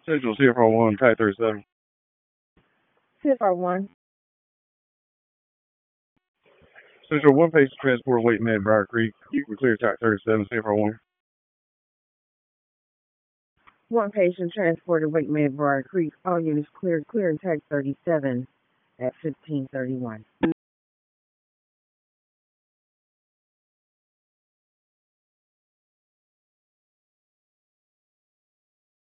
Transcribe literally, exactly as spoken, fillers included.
Central C F R one, Type thirty-seven. C F R one. Central one patient transport Wake Med Briar Creek. You can clear Type thirty-seven, C F R one. One patient transported Wake Med Briar Creek. All units cleared. Clearing Type thirty-seven at fifteen thirty-one.